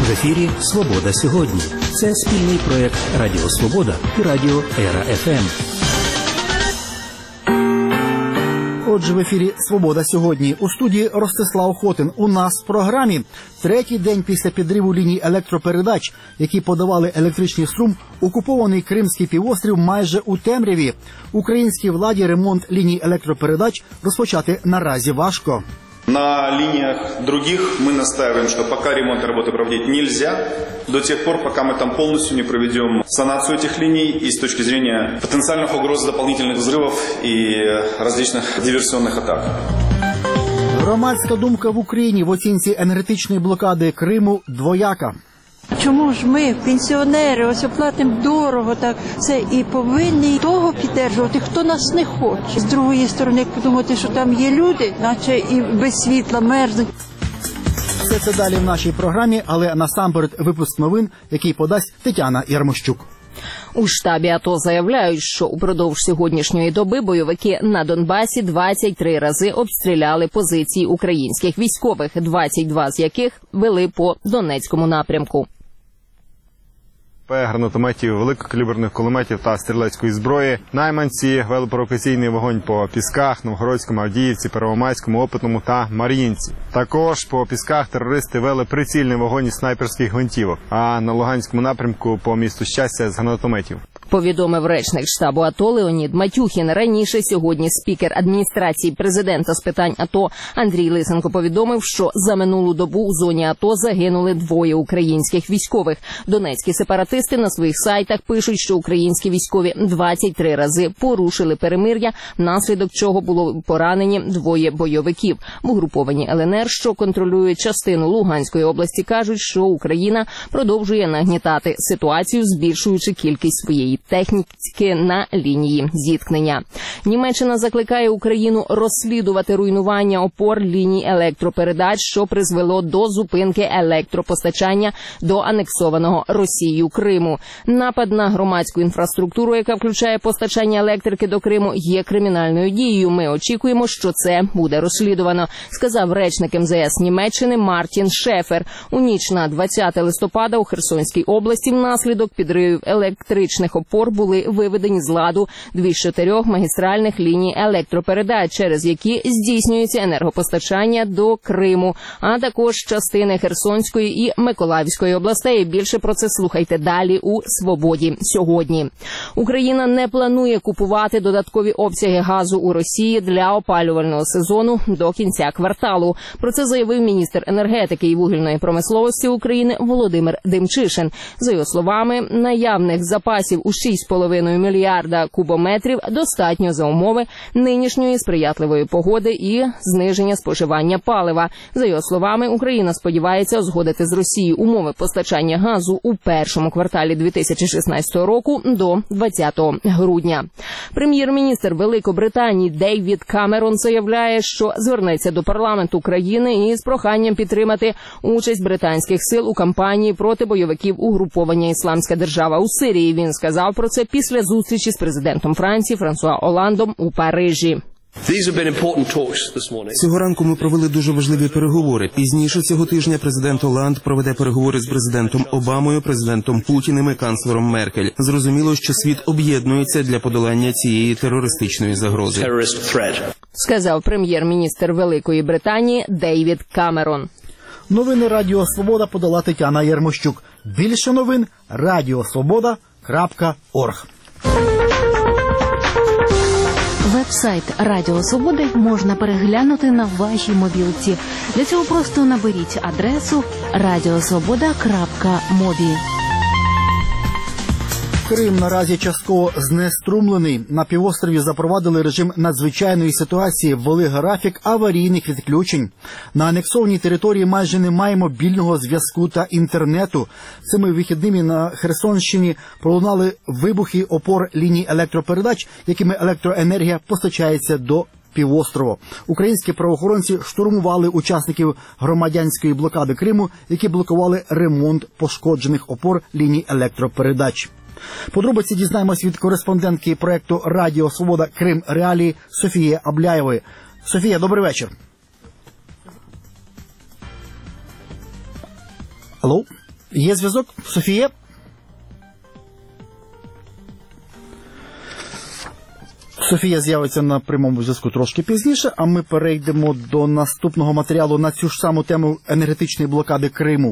В ефірі «Свобода сьогодні». Це спільний проєкт Радіо Свобода і Радіо Ера ФМ. Отже, в ефірі «Свобода сьогодні». У студії Ростислав Хотин. У нас в програмі третій день після підриву ліній електропередач, які подавали електричний струм, окупований Кримський півострів майже у темряві. Українській владі ремонт ліній електропередач розпочати наразі важко. На линиях других мы настаиваем, что пока ремонт работы проводить нельзя, до тех пор, пока мы там полностью не проведем санацию этих линий и с точки зрения потенциальных угроз дополнительных взрывов и различных диверсионных атак. Громадська думка в Україні в оцінці енергетичної блокади Криму двояка. Чому ж ми, пенсіонери, ось оплатимо дорого, так це і повинні того підтримувати, хто нас не хоче. З другої сторони, подумати, що там є люди, наче і без світла мерзнуть. Все це далі в нашій програмі, але насамперед випуск новин, який подасть Тетяна Ярмощук. У штабі АТО заявляють, що упродовж сьогоднішньої доби бойовики на Донбасі 23 рази обстріляли позиції українських військових, 22 з яких вели по Донецькому напрямку. Гранатометів, великокаліберних кулеметів та стрілецької зброї. Найманці вели провокаційний вогонь по Пісках, Новгородському, Авдіївці, Первомайському, Опитному та Мар'їнці. Також по Пісках терористи вели прицільний вогонь із снайперських гвинтівок, а на Луганському напрямку по місту Щастя з гранатометів. Повідомив речник штабу АТО Леонід Матюхін. Раніше сьогодні спікер адміністрації президента з питань АТО Андрій Лисенко повідомив, що за минулу добу у зоні АТО загинули 2 українських військових. Донецькі сепаратисти на своїх сайтах пишуть, що українські військові 23 рази порушили перемир'я, внаслідок чого було поранені 2 бойовиків. В угрупованні ЛНР, що контролюють частину Луганської області, кажуть, що Україна продовжує нагнітати ситуацію, збільшуючи кількість своєї техніки на лінії зіткнення. Німеччина закликає Україну розслідувати руйнування опор ліній електропередач, що призвело до зупинки електропостачання до анексованого Росією Криму. Напад на громадську інфраструктуру, яка включає постачання електрики до Криму, є кримінальною дією. Ми очікуємо, що це буде розслідувано, сказав речник МЗС Німеччини Мартін Шефер. У ніч на 20 листопада у Херсонській області внаслідок підривів електричних опор були виведені з ладу 2 з 4 магістральних ліній електропередач, через які здійснюється енергопостачання до Криму, а також частини Херсонської і Миколаївської областей. Більше про це слухайте далі у «Свободі сьогодні». Україна не планує купувати додаткові обсяги газу у Росії для опалювального сезону до кінця кварталу. Про це заявив міністр енергетики і вугільної промисловості України Володимир Демчишин. За його словами, наявних запасів у 6,5 мільярда кубометрів достатньо за умови нинішньої сприятливої погоди і зниження споживання палива. За його словами, Україна сподівається узгодити з Росією умови постачання газу у першому кварталі 2016 року до 20 грудня. Прем'єр-міністр Великобританії Дейвід Камерон заявляє, що звернеться до парламенту країни із проханням підтримати участь британських сил у кампанії проти бойовиків угруповання «Ісламська держава» у Сирії. Він сказав про це після зустрічі з президентом Франції Франсуа Оландом у Парижі. Цього ранку ми провели дуже важливі переговори. Пізніше цього тижня президент Оланд проведе переговори з президентом Обамою, президентом Путіним і канцлером Меркель. Зрозуміло, що світ об'єднується для подолання цієї терористичної загрози. Сказав прем'єр-міністр Великої Британії Дейвід Камерон. Новини Радіо Свобода подала Тетяна Ярмощук. Більше новин – radiosvoboda.org. Веб-сайт Радіо Свободи можна переглянути на вашій мобілці. Для цього просто наберіть адресу radiosvoboda.mobi. Крим наразі частково знеструмлений. На півострові запровадили режим надзвичайної ситуації, ввели графік аварійних відключень. На анексованій території майже немає мобільного зв'язку та інтернету. Цими вихідними на Херсонщині пролунали вибухи опор ліній електропередач, якими електроенергія постачається до півострову. Українські правоохоронці штурмували учасників громадянської блокади Криму, які блокували ремонт пошкоджених опор ліній електропередач. Подробиці дізнаємось від кореспондентки проєкту «Радіо Свобода. Крим. Реалії» Софії Абляєвої. Софія, добрий вечір. Алло? Є зв'язок? Софія? Софія з'явиться на прямому зв'язку трошки пізніше, а ми перейдемо до наступного матеріалу на цю ж саму тему енергетичної блокади Криму.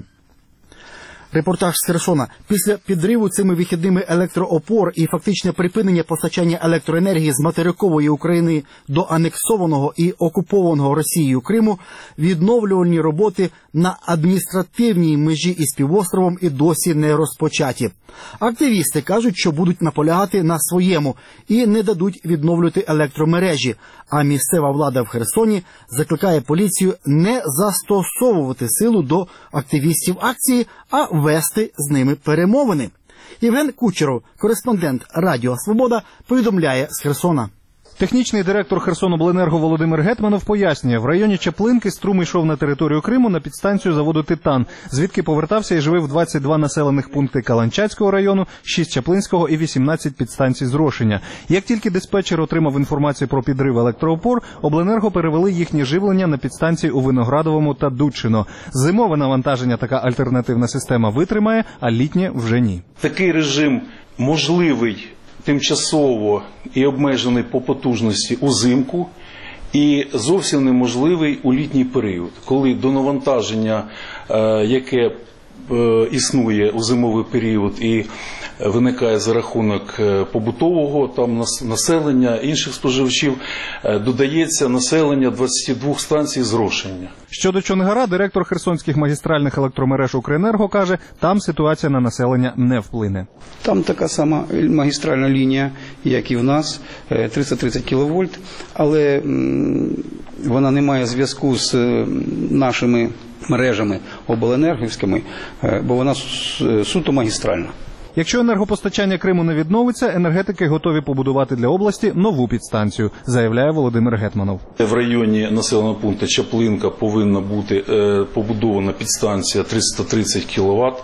Репортаж з Херсона. Після підриву цими вихідними електроопор і фактичне припинення постачання електроенергії з материкової України до анексованого і окупованого Росією Криму, відновлювальні роботи на адміністративній межі із півостровом і досі не розпочаті. Активісти кажуть, що будуть наполягати на своєму і не дадуть відновлювати електромережі, а місцева влада в Херсоні закликає поліцію не застосовувати силу до активістів акції, а вести з ними перемовини. Євген Кучеров, кореспондент Радіо Свобода, повідомляє з Херсона. Технічний директор Херсонобленерго Володимир Гетманов пояснює, в районі Чаплинки струм йшов на територію Криму на підстанцію заводу «Титан», звідки повертався і живив 22 населених пункти Каланчацького району, 6 Чаплинського і 18 підстанцій зрошення. Як тільки диспетчер отримав інформацію про підрив електроопор, обленерго перевели їхнє живлення на підстанції у Виноградовому та Дудчино. Зимове навантаження така альтернативна система витримає, а літнє вже ні. Такий режим можливий тимчасово і обмежений по потужності узимку і зовсім неможливий у літній період, коли до навантаження, яке існує у зимовий період і виникає за рахунок побутового там населення, інших споживачів, додається населення 22 станцій зрошення. Щодо Чонгара, директор херсонських магістральних електромереж «Укренерго» каже, там ситуація на населення не вплине. Там така сама магістральна лінія, як і в нас, 330 кВт, але вона не має зв'язку з нашими мережами обленергівськими, бо вона суто магістральна. Якщо енергопостачання Криму не відновиться, енергетики готові побудувати для області нову підстанцію, заявляє Володимир Гетманов. В районі населеного пункту Чаплинка повинна бути побудована підстанція 330 кВт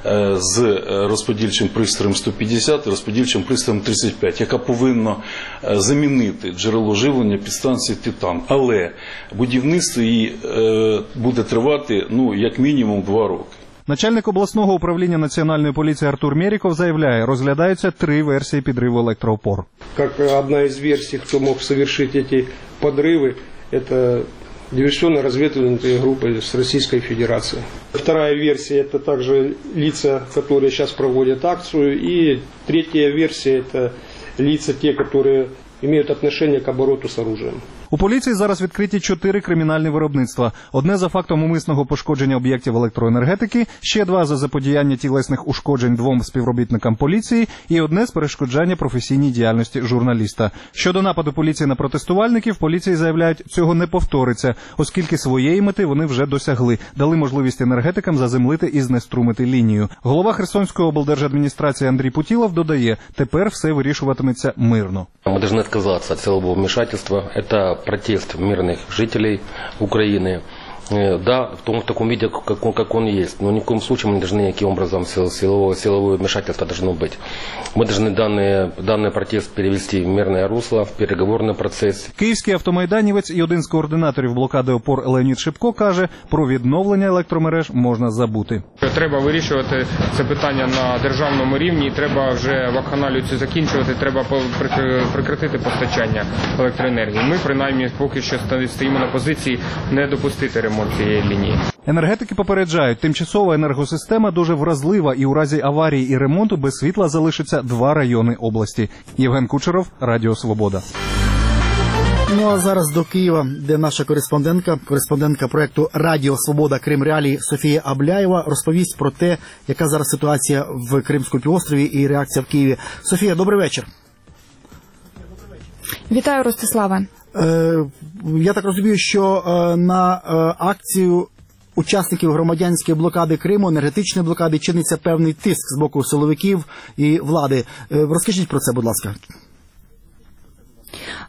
з розподільчим пристроєм 150 і розподільчим пристроєм 35, яка повинна замінити джерело живлення підстанції «Титан». Але будівництво її буде тривати як мінімум 2 роки. Начальник обласного управління Національної поліції Артур Меріков заявляє, розглядаються 3 версії підриву електроопор. Как одна из версий, кто мог совершить эти подрывы, это диверсионно-разведывательные группы с Российской Федерации. Вторая версия – это также лица, которые сейчас проводят акцию. И третья версия – это лица, те, которые имеют отношение к обороту с оружием. У поліції зараз відкриті 4 кримінальні виробництва. Одне за фактом умисного пошкодження об'єктів електроенергетики, ще 2 за заподіяння тілесних ушкоджень 2 співробітникам поліції і одне з перешкоджання професійній діяльності журналіста. Щодо нападу поліції на протестувальників, поліції заявляють, цього не повториться, оскільки своєї мети вони вже досягли. Дали можливість енергетикам заземлити і знеструмити лінію. Голова Херсонської облдержадміністрації Андрій Путілов додає, тепер все вирішуватиметься мирно. Ми повинні відказатися від силового вмішательства. Це протест мирных жителей Украины. Да, в таком виде, как он есть. Но ни в коем случае мы не должны никаким образом силовое вмешательство должно быть. Мы должны данный протест перевести в мирное русло, в переговорный процес. Київський автомайданівець і один з координаторів блокади опор Леонід Шипко каже, про відновлення електромереж можна забути. Треба вирішувати це питання на державному рівні, треба вже вакханалію цю закінчувати, треба прекратити постачання електроенергії. Ми, принаймні, поки що стоїмо на позиції не допустити ремонт цієї лінії. Енергетики попереджають, тимчасова енергосистема дуже вразлива і у разі аварії і ремонту без світла залишиться 2 райони області. Євген Кучеров, Радіо Свобода. Ну а зараз до Києва, де наша кореспондентка проєкту «Радіо Свобода. Крим Реалії» Софія Абляєва розповість про те, яка зараз ситуація в Кримському півострові і реакція в Києві. Софія, добрий вечір. Вітаю, Ростиславе. Я так розумію, що на акцію учасників громадянської блокади Криму, енергетичної блокади, чиниться певний тиск з боку силовиків і влади. Розкажіть про це, будь ласка.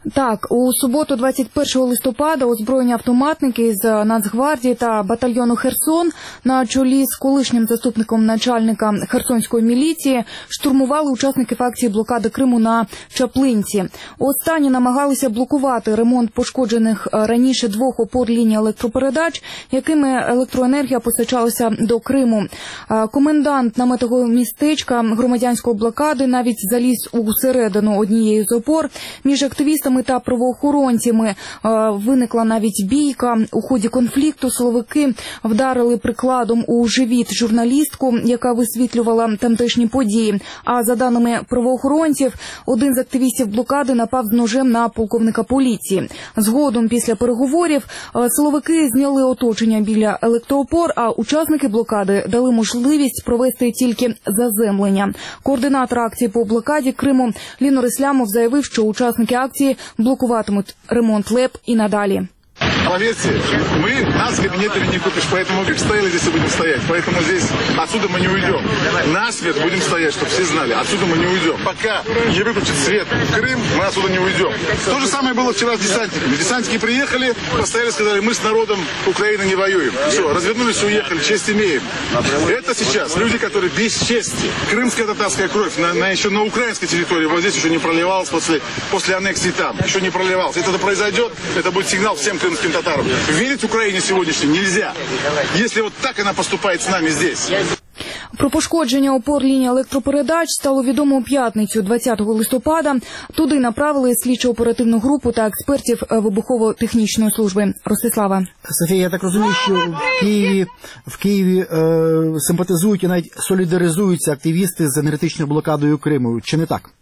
Так, у суботу 21 листопада озброєні автоматники з Нацгвардії та батальйону «Херсон» на чолі з колишнім заступником начальника Херсонської міліції штурмували учасників акції блокади Криму на Чаплинці. Останні намагалися блокувати ремонт пошкоджених раніше 2 опор ліній електропередач, якими електроенергія постачалася до Криму. Комендант наметового містечка громадянської блокади навіть заліз у середину однієї з опор. Між активістами та правоохоронцями виникла навіть бійка. У ході конфлікту силовики вдарили прикладом у живіт журналістку, яка висвітлювала тамтешні події. А за даними правоохоронців, один з активістів блокади напав з ножем на полковника поліції. Згодом після переговорів силовики зняли оточення біля електроопор, а учасники блокади дали можливість провести тільки заземлення. Координатор акції по блокаді Криму Лінор Ислямов заявив, що учасники акції блокуватимуть ремонт ЛЕП і надалі. Поверьте, нас кабинетами не купишь, поэтому как стояли, здесь и будем стоять. Поэтому здесь, отсюда мы не уйдем. На свет будем стоять, чтобы все знали, отсюда мы не уйдем. Пока не выключит свет в Крым, мы отсюда не уйдем. То же самое было вчера с десантниками. Десантники приехали, постояли, сказали, мы с народом Украины не воюем. Все, развернулись и уехали, честь имеем. Это сейчас люди, которые без чести. Крымская татарская кровь еще на украинской территории, вот здесь еще не проливалась после аннексии там. Еще не проливалась. Если это произойдет, это будет сигнал всем крымским татарам. Верить Украине сегодняшней нельзя, если вот так она поступает с нами здесь. Про пошкодження опор лінії електропередач стало відомо у п'ятницю, 20 листопада. Туди направили слідчо-оперативну групу та експертів вибухово-технічної служби. Ростислава. Софія, я так розумію, що в Києві симпатизують і навіть солідаризуються активісти з енергетичною блокадою Криму. Чи не так?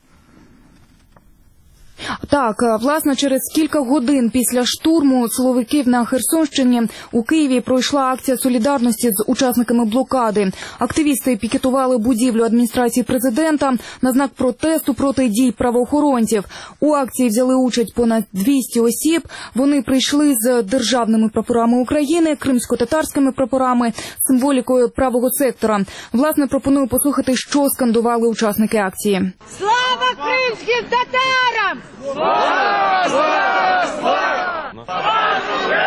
Так, власне, через кілька годин після штурму силовиків на Херсонщині у Києві пройшла акція солідарності з учасниками блокади. Активісти пікетували будівлю адміністрації президента на знак протесту проти дій правоохоронців. У акції взяли участь понад 200 осіб. Вони прийшли з державними прапорами України, кримсько-татарськими прапорами, символікою правого сектора. Власне, пропоную послухати, що скандували учасники акції. Слава кримським татарам! Слава! Слава! Слава!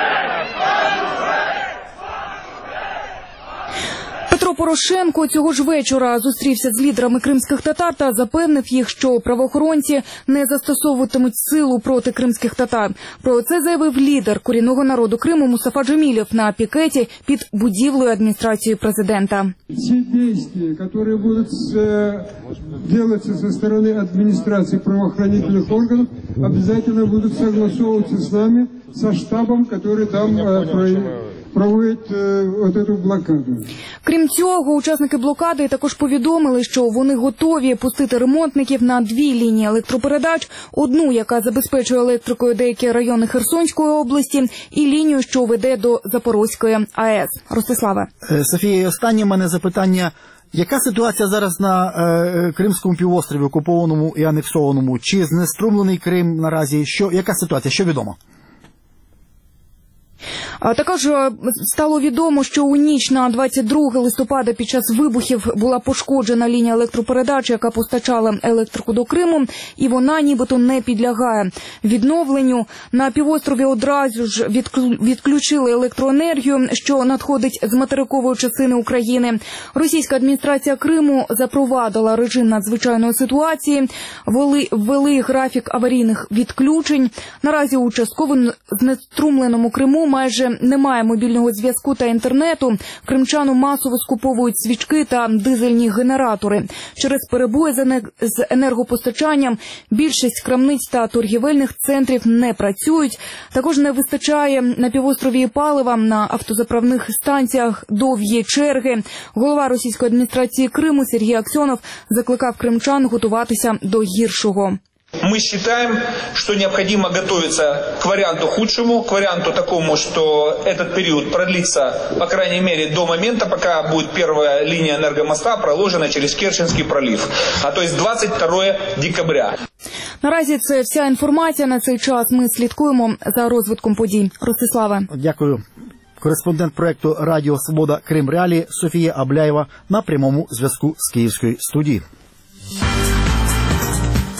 Петро Порошенко цього ж вечора зустрівся з лідерами кримських татар та запевнив їх, що правоохоронці не застосовуватимуть силу проти кримських татар. Про це заявив лідер корінного народу Криму Мустафа Джемілєв на пікеті під будівлею адміністрації президента. Ці дії, які будуть робитися зі сторони адміністрації правоохоронних органів, обов'язково будуть согласовуватися з нами, з штабом, який там проводить цю блокаду. Крім цього, учасники блокади також повідомили, що вони готові пустити ремонтників на 2 лінії електропередач, одну, яка забезпечує електрикою деякі райони Херсонської області, і лінію, що веде до Запорозької АЕС. Ростислава. Софія, останнє в мене запитання. Яка ситуація зараз на Кримському півострові, окупованому і анексованому? Чи знеструмлений Крим наразі? Яка ситуація? Що відомо? Також стало відомо, що у ніч на 22 листопада під час вибухів була пошкоджена лінія електропередач, яка постачала електрику до Криму, і вона нібито не підлягає відновленню. На півострові одразу ж відключили електроенергію, що надходить з материкової частини України. Російська адміністрація Криму запровадила режим надзвичайної ситуації, ввели графік аварійних відключень. Наразі у частково знеструмленому Криму майже немає мобільного зв'язку та інтернету. Кримчани масово скуповують свічки та дизельні генератори. Через перебої з енергопостачанням більшість крамниць та торгівельних центрів не працюють. Також не вистачає на півострові палива, на автозаправних станціях довгі черги. Голова російської адміністрації Криму Сергій Аксьонов закликав кримчан готуватися до гіршого. Мы считаем, что необходимо готовиться к варианту худшему, к варианту такому, что этот период продлится, по крайней мере, до момента, пока будет первая линия энергомоста проложена через Керченский пролив, то есть 22 декабря. Наразі це вся інформація на цей час. Ми слідкуємо за розвитком подій. Ростислава. Дякую. Кореспондент проєкту «Радіо Свобода Крим Реалії» Софія Абляєва на прямому зв'язку з Київської студії.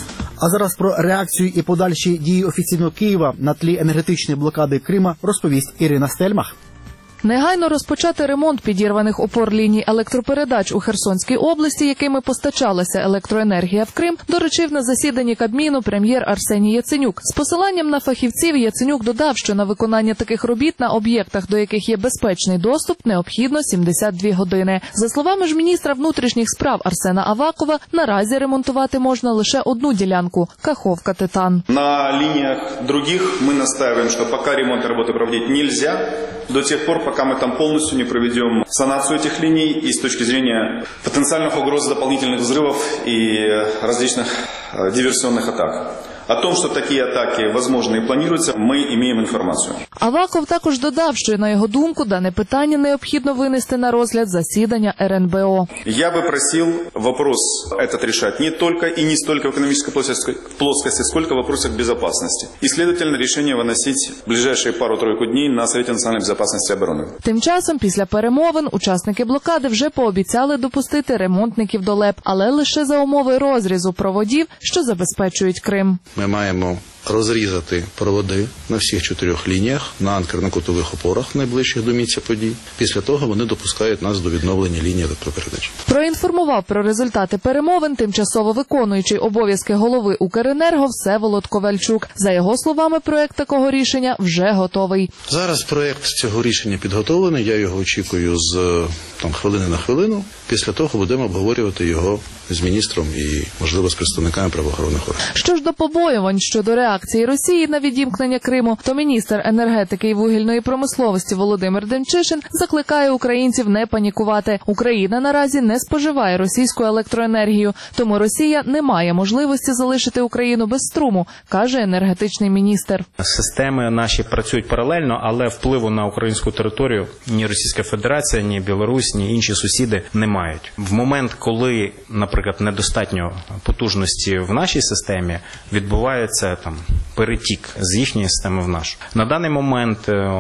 А зараз про реакцію і подальші дії офіційного Києва на тлі енергетичної блокади Крима розповість Ірина Стельмах. Негайно розпочати ремонт підірваних опор ліній електропередач у Херсонській області, якими постачалася електроенергія в Крим, доручив на засіданні Кабміну прем'єр Арсеній Яценюк. З посиланням на фахівців Яценюк додав, що на виконання таких робіт на об'єктах, до яких є безпечний доступ, необхідно 72 години. За словами ж міністра внутрішніх справ Арсена Авакова, наразі ремонтувати можна лише одну ділянку – Каховка-Титан. На линиях других мы настаиваем, что пока ремонт работы проводить нельзя, до тех пор, пока мы там полностью не проведем санацию этих линий и с точки зрения потенциальных угроз дополнительных взрывов и различных диверсионных атак. О том, що такі атаки возможні і плануються, ми маємо інформацію. Аваков також додав, що, на його думку, дане питання необхідно винести на розгляд засідання РНБО. Я би просив вопрос этот решать не только и не столько в экономической плоскости, сколько в вопросах безопасности. И, следовательно, решение выносить в ближайшие пару-тройку дней на Совете национальной безопасности и обороны. Тим часом, після перемовин, учасники блокади вже пообіцяли допустити ремонтників до ЛЕП, але лише за умови розрізу проводів, що забезпечують Крим. Ми маємо розрізати проводи на всіх 4 лініях, на анкерно-кутових опорах, найближчих до місця подій. Після того вони допускають нас до відновлення лінії електропередач. Проінформував про результати перемовин тимчасово виконуючий обов'язки голови Укренерго Всеволод Ковальчук. За його словами, проект такого рішення вже готовий. Зараз проект цього рішення підготовлений, я його очікую з хвилини на хвилину. Після того будемо обговорювати його з міністром і, можливо, з представниками правоохоронних органів. Що ж до побоювань щодо реакції Росії на відімкнення Криму, то міністр енергетики і вугільної промисловості Володимир Демчишин закликає українців не панікувати. Україна наразі не споживає російську електроенергію, тому Росія не має можливості залишити Україну без струму, каже енергетичний міністр. Системи наші працюють паралельно, але впливу на українську територію ні Російська Федерація, ні Білорусь, ні інші сусіди не мають. В момент, коли, наприклад, недостатньо потужності в нашій системі, відбувається перетік з їхньої системи в нашу. На даний момент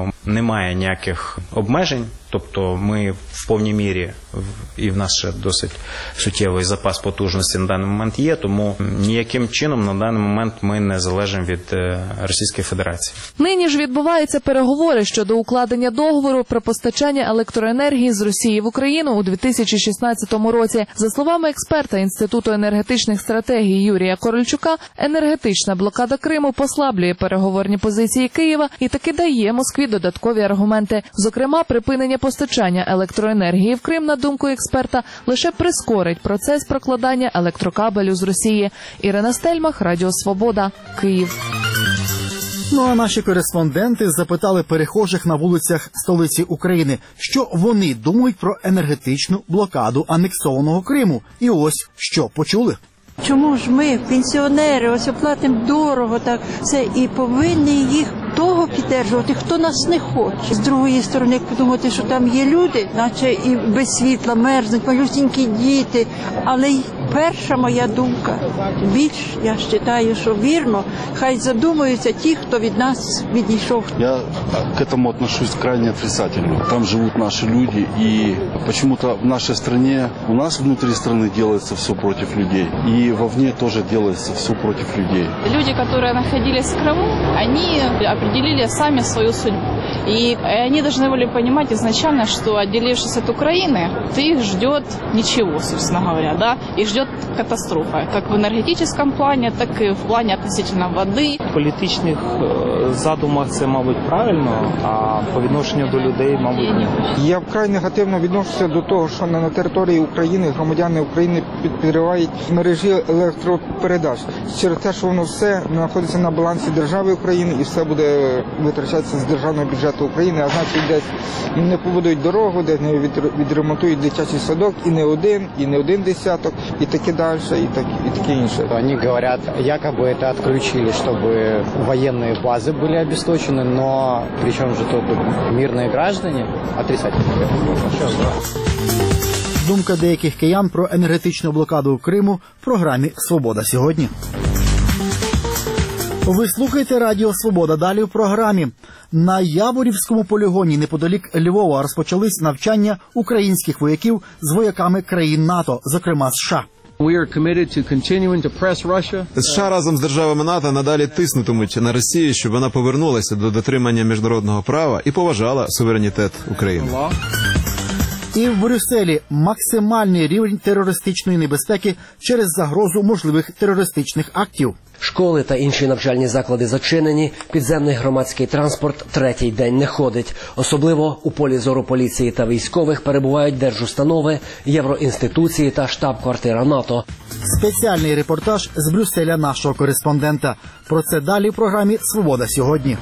немає ніяких обмежень, тобто ми в повній мірі, і в нас ще досить суттєвий запас потужності на даний момент є, тому ніяким чином на даний момент ми не залежимо від Російської Федерації. Нині ж відбуваються переговори щодо укладення договору про постачання електроенергії з Росії в Україну у 2016 році. За словами експерта Інституту енергетичних стратегій Юрія Корольчука, енергетична блокада Криму послаблює переговорні позиції Києва і таки дає Москві додаткові аргументи. Зокрема, припинення постачання електроенергії в Крим, на думку експерта, лише прискорить процес прокладання електрокабелю з Росії. Ірина Стельмах, Радіо Свобода, Київ. Ну а наші кореспонденти запитали перехожих на вулицях столиці України, що вони думають про енергетичну блокаду анексованого Криму. І ось що почули. Чому ж ми, пенсіонери, ось оплатимо дорого, так це і повинні їх того підтримувати, хто нас не хоче. З другої сторони, як подумати, що там є люди, наче і без світла мерзнуть, малюсінькі діти. Але й перша моя думка, більш, я вважаю, що вірно, хай задумаються ті, хто від нас відійшов. Я к этому отношусь крайне отрицательно. Там живут наши люди, и почему-то в нашей стране, у нас внутри страны делается все против людей, и вовне тоже делается все против людей. Люди, которые находились в Крыму, они определили сами свою судьбу. И они должны были понимать изначально, что, отделившись от Украины, их ждет ничего, собственно говоря, да, их ждет катастрофа, как в энергетическом плане, так и в плане относительно води. В політичних задумах це, мабуть, правильно, а по відношенню до людей, мабуть, ні. Я вкрай негативно відношуся до того, що на території України громадяни України підривають мережі електропередач. Через те, що воно все знаходиться на балансі держави України і все буде витрачатися з державного бюджету України, а значить, десь не побудують дорогу, десь не відремонтують дитячий садок, і не один десяток, і таке далі, і таке інше. Вони говорять, якоби це відключили, щоб воєнні бази були обесточені, но при чому ж тут мирні граждані? Отрицательно. Думка деяких киян про енергетичну блокаду Криму в програмі «Свобода сьогодні». Ви слухаєте Радіо Свобода. Далі в програмі. На Яворівському полігоні неподалік Львова розпочались навчання українських вояків з вояками країн НАТО, зокрема США. США разом з державами НАТО надалі тиснутимуть на Росію, щоб вона повернулася до дотримання міжнародного права і поважала суверенітет України. І в Брюсселі максимальний рівень терористичної небезпеки через загрозу можливих терористичних актів. Школи та інші навчальні заклади зачинені, підземний громадський транспорт третій день не ходить. Особливо у полі зору поліції та військових перебувають держустанови, євроінституції та штаб-квартира НАТО. Спеціальний репортаж з Брюсселя нашого кореспондента. Про це далі в програмі «Свобода сьогодні».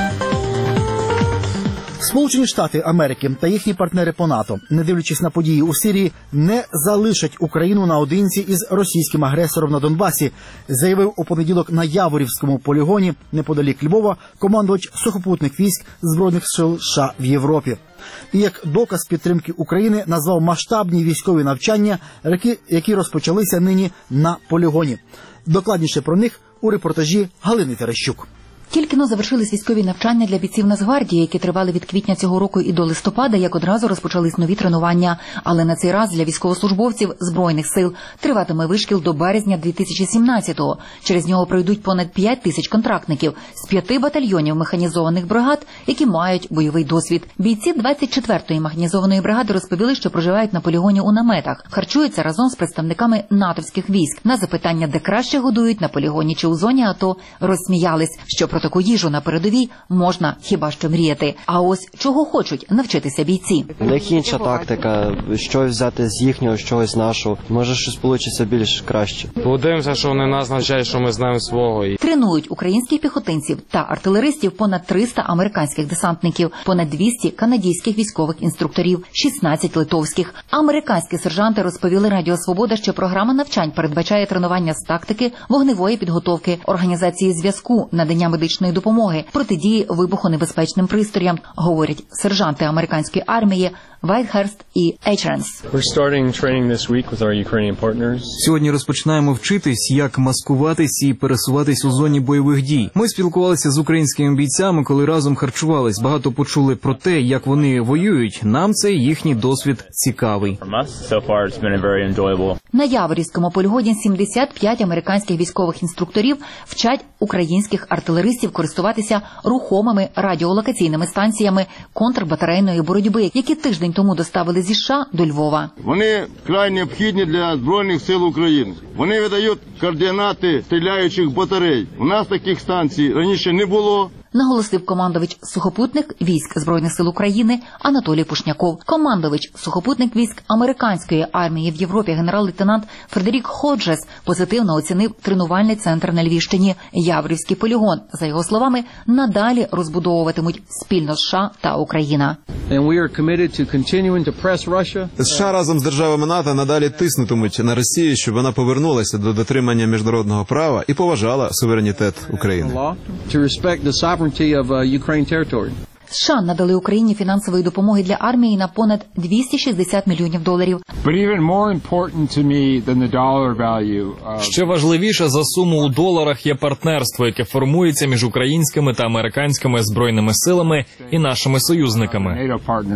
Сполучені Штати Америки та їхні партнери по НАТО, не дивлячись на події у Сирії, не залишать Україну наодинці із російським агресором на Донбасі, заявив у понеділок на Яворівському полігоні неподалік Львова командувач сухопутних військ Збройних сил США в Європі. І як доказ підтримки України назвав масштабні військові навчання, які розпочалися нині на полігоні. Докладніше про них у репортажі Галини Терещук. Тільки-но завершились військові навчання для бійців Нацгвардії, які тривали від квітня цього року і до листопада, як одразу розпочались нові тренування. Але на цей раз для військовослужбовців Збройних сил триватиме вишкіл до березня 2017-го. Через нього пройдуть понад 5 тисяч контрактників з 5 батальйонів механізованих бригад, які мають бойовий досвід. Бійці 24-ї механізованої бригади розповіли, що проживають на полігоні у наметах, харчуються разом з представниками натовських військ. На запитання, де краще годують, на полігоні чи у зоні АТО, розсміялись, що про таку їжу на передовій можна хіба що мріяти. А ось чого хочуть навчитися бійці. У них інша тактика, що взяти з їхнього, щось з нашого. Може, щось вийде більш краще. Подивимося, що вони нас навчають, що ми знаємо свого. Тренують українських піхотинців та артилеристів понад 300 американських десантників, понад 200 канадійських військових інструкторів, 16 литовських. Американські сержанти розповіли Радіо Свобода, що програма навчань передбачає тренування з тактики, вогневої підготовки, організації зв'язку, надання медичної допомоги, протидії вибухонебезпечним пристроям, говорять сержанти американської армії Вайтхерст і Ейчеренс. Сьогодні розпочинаємо вчитись, як маскуватись і пересуватись у зоні бойових дій. Ми спілкувалися з українськими бійцями, коли разом харчувались. Багато почули про те, як вони воюють. Нам цей їхній досвід цікавий. На Яворівському полігоні 75 американських військових інструкторів вчать українських артилеристів користуватися рухомими радіолокаційними станціями контрбатарейної боротьби, які тиждень тому доставили зі США до Львова. Вони вкрай необхідні для Збройних сил України. Вони видають координати стріляючих батарей. У нас таких станцій раніше не було. Наголосив командувач сухопутних військ Збройних сил України Анатолій Пушняков. Командувач сухопутних військ американської армії в Європі генерал-лейтенант Фредерік Ходжес позитивно оцінив тренувальний центр на Львівщині. Яворівський полігон, за його словами, надалі розбудовуватимуть спільно США та Україна. США разом з державами НАТО надалі тиснутимуть на Росію, щоб вона повернулася до дотримання міжнародного права і поважала суверенітет України. США надали Україні фінансової допомоги для армії на понад $260 мільйонів. Ще важливіше за суму у доларах є партнерство, яке формується між українськими та американськими збройними силами і нашими союзниками.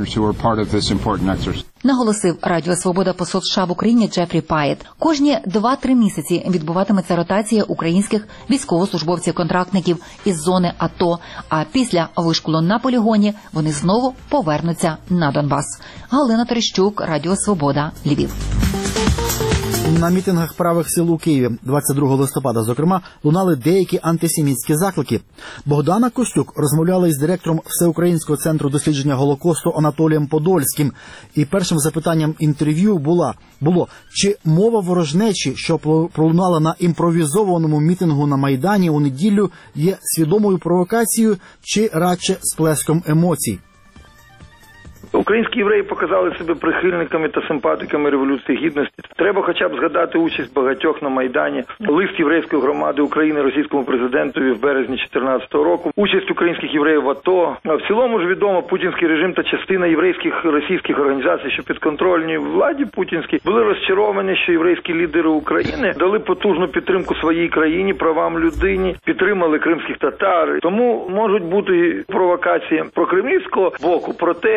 Наголосив Радіо Свобода посол США в Україні Джефрі Паєт. Кожні 2-3 місяці відбуватиметься ротація українських військовослужбовців-контрактників із зони АТО, а після вишколу на полігоні вони знову повернуться на Донбас. Галина Терещук, Радіо Свобода, Львів. На мітингах правих сил у Києві 22 листопада, зокрема, лунали деякі антисемітські заклики. Богдана Костюк розмовляла із директором Всеукраїнського центру дослідження Голокосту Анатолієм Подольським. І першим запитанням інтерв'ю було, чи мова ворожнечі, що пролунала на імпровізованому мітингу на Майдані у неділю, є свідомою провокацією чи радше сплеском емоцій. Українські євреї показали себе прихильниками та симпатиками Революції Гідності. Треба хоча б згадати участь багатьох на Майдані, лист єврейської громади України російському президентові в березні 2014 року, участь українських євреїв в АТО. В цілому ж відомо, путінський режим та частина єврейських російських організацій, що підконтрольні владі путінській, були розчаровані, що єврейські лідери України дали потужну підтримку своїй країні, правам людині, підтримали кримських татар. Тому можуть бути провокації прокремлівського боку, проте ці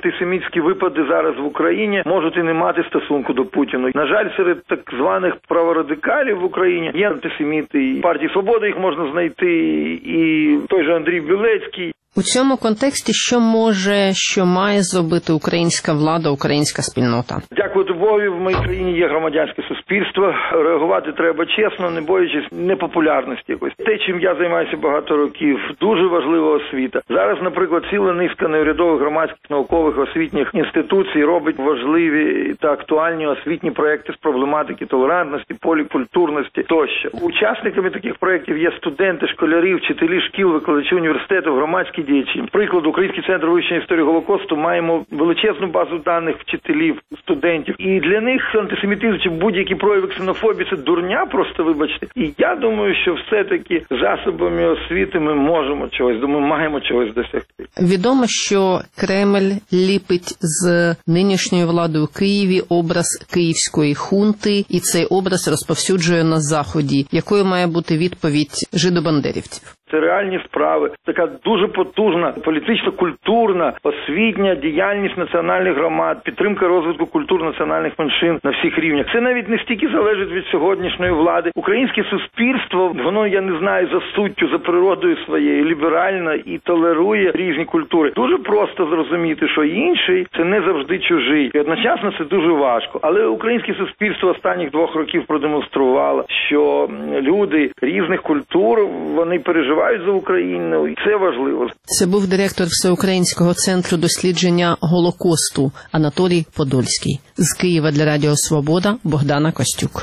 антисемітські випади зараз в Україні можуть і не мати стосунку до Путіна. На жаль, серед так званих праворадикалів в Україні є антисеміти. І в партії «Свобода» їх можна знайти, і той же Андрій Білецький. У цьому контексті що має зробити українська влада, українська спільнота? Дякувати Богові, в моїй країні є громадянське суспільство. Реагувати треба чесно, не боячись непопулярності якось. Те, чим я займаюся багато років, дуже важлива освіта. Зараз, наприклад, ціла низка неурядових громадських, наукових, освітніх інституцій робить важливі та актуальні освітні проекти з проблематики толерантності, полікультурності тощо. Учасниками таких проєктів є студенти, школярі, вчителі шкіл, викладачі університетів, громадські діячі. Приклад, Український центр вивчення історії Голокосту, маємо величезну базу даних вчителів, студентів. І для них антисемітизм чи будь-які прояви ксенофобії – це дурня, просто вибачте. І я думаю, що все-таки засобами освіти ми можемо чогось, ми маємо чогось досягти. Відомо, що Кремль ліпить з нинішньою владою в Києві образ київської хунти, і цей образ розповсюджує на Заході. Якою має бути відповідь жидобандерівців? Це реальні справи, така дуже потужна політично-культурна, освітня діяльність національних громад, підтримка розвитку культур національних меншин на всіх рівнях. Це навіть не стільки залежить від сьогоднішньої влади. Українське суспільство, воно, я не знаю, за суттю, за природою своєю, ліберальне і толерує різні культури. Дуже просто зрозуміти, що інший – це не завжди чужий. І одночасно це дуже важко. Але українське суспільство останніх 2 років продемонструвало, що люди різних культур, вони переживають за Україну, і це важливо. Це був директор Всеукраїнського центру дослідження Голокосту Анатолій Подольський. З Києва для Радіо Свобода Богдана Костюк.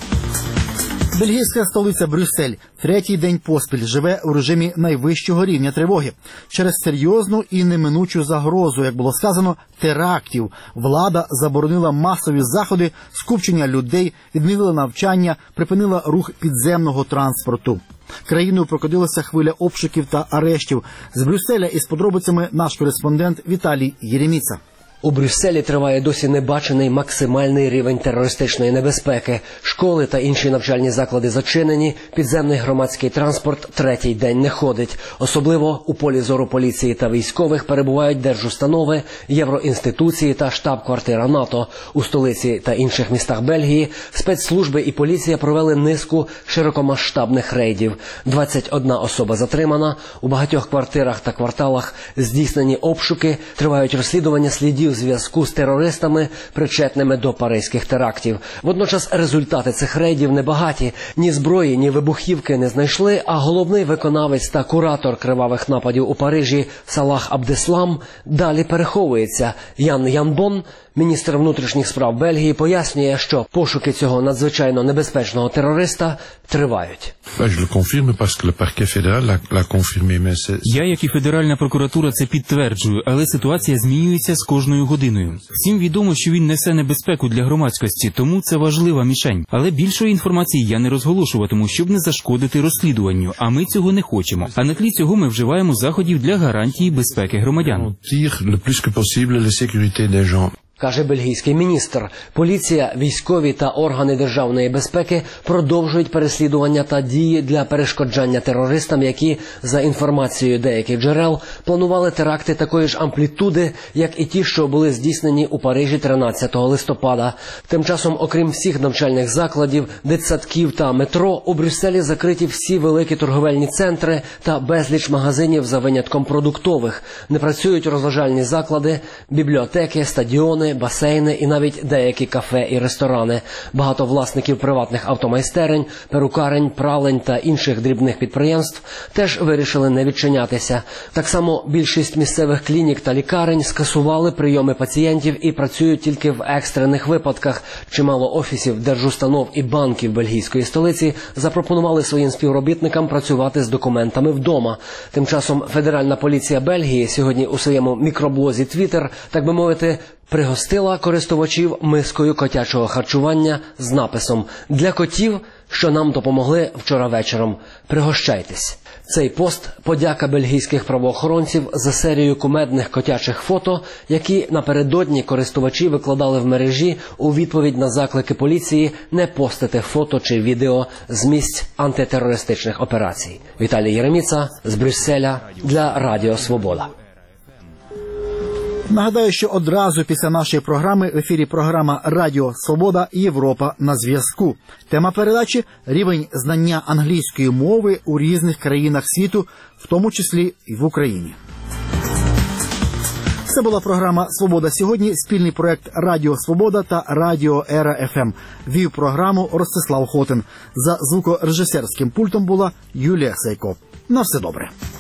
Бельгійська столиця Брюссель третій день поспіль живе у режимі найвищого рівня тривоги. Через серйозну і неминучу загрозу, як було сказано, терактів, влада заборонила масові заходи, скупчення людей, відмінила навчання, припинила рух підземного транспорту. Країною прокотилася хвиля обшуків та арештів. З Брюсселя із подробицями наш кореспондент Віталій Єреміца. У Брюсселі триває досі небачений максимальний рівень терористичної небезпеки. Школи та інші навчальні заклади зачинені, підземний громадський транспорт третій день не ходить. Особливо у полі зору поліції та військових перебувають держустанови, євроінституції та штаб-квартира НАТО. У столиці та інших містах Бельгії спецслужби і поліція провели низку широкомасштабних рейдів. 21 особа затримана, у багатьох квартирах та кварталах здійснені обшуки, тривають розслідування слідів зв'язку з терористами, причетними до паризьких терактів. Водночас результати цих рейдів небагаті. Ні зброї, ні вибухівки не знайшли, а головний виконавець та куратор кривавих нападів у Парижі Салах Абдеслам далі переховується. Ян Янбон, міністр внутрішніх справ Бельгії, пояснює, що пошуки цього надзвичайно небезпечного терориста тривають. Я, як і Федеральна прокуратура, це підтверджую, але ситуація змінюється з кожною годиною. Всім відомо, що він несе небезпеку для громадськості, тому це важлива мішень. Але більшої інформації я не розголошуватиму, щоб не зашкодити розслідуванню, а ми цього не хочемо. А на тлі цього ми вживаємо заходів для гарантії безпеки громадян. Каже бельгійський міністр. Поліція, військові та органи державної безпеки продовжують переслідування та дії для перешкоджання терористам, які, за інформацією деяких джерел, планували теракти такої ж амплітуди, як і ті, що були здійснені у Парижі 13 листопада. Тим часом, окрім всіх навчальних закладів, дитсадків та метро, у Брюсселі закриті всі великі торговельні центри та безліч магазинів за винятком продуктових. Не працюють розважальні заклади, бібліотеки, стадіони, басейни і навіть деякі кафе і ресторани. Багато власників приватних автомайстерень, перукарень, пралень та інших дрібних підприємств теж вирішили не відчинятися. Так само більшість місцевих клінік та лікарень скасували прийоми пацієнтів і працюють тільки в екстрених випадках. Чимало офісів, держустанов і банків бельгійської столиці запропонували своїм співробітникам працювати з документами вдома. Тим часом Федеральна поліція Бельгії сьогодні у своєму мікроблозі Twitter, так би мовити, пригостила користувачів мискою котячого харчування з написом «Для котів, що нам допомогли вчора вечором. Пригощайтесь». Цей пост – подяка бельгійських правоохоронців за серію кумедних котячих фото, які напередодні користувачі викладали в мережі у відповідь на заклики поліції не постити фото чи відео з місць антитерористичних операцій. Віталій Єреміца з Брюсселя для Радіо Свобода. Нагадаю, що одразу після нашої програми в ефірі програма «Радіо Свобода. Європа на зв'язку». Тема передачі – рівень знання англійської мови у різних країнах світу, в тому числі і в Україні. Це була програма «Свобода сьогодні», спільний проект «Радіо Свобода» та «Радіо Ера ФМ». Вів програму Ростислав Хотин. За звукорежисерським пультом була Юлія Сейко. На все добре.